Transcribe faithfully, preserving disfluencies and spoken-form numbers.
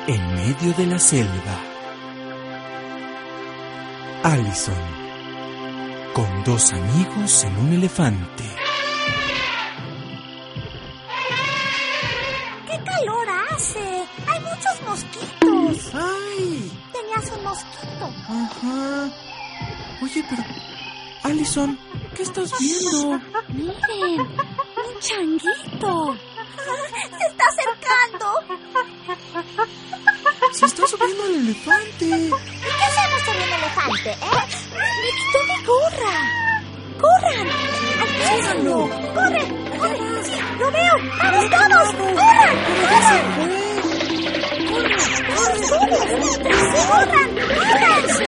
En medio de la selva, Allison, con dos amigos en un elefante. ¡Qué calor hace! ¡Hay muchos mosquitos! ¡Ay! Tenías un mosquito. Ajá. Oye, pero... Allison, ¿qué estás viendo? Miren, un changuito. Se está acercando. Se está subiendo al elefante. ¿Y qué hacemos con un elefante, eh? ¡Me quitó mi gorra! ¡Corran! ¡Alcánzalo! ¡Corre! ¡Corre! ¡Sí, lo veo! ¡Vamos todos! ¡Corran! ¡Corran! ¡Corran! ¡Corran! ¡Corran! ¡Corran!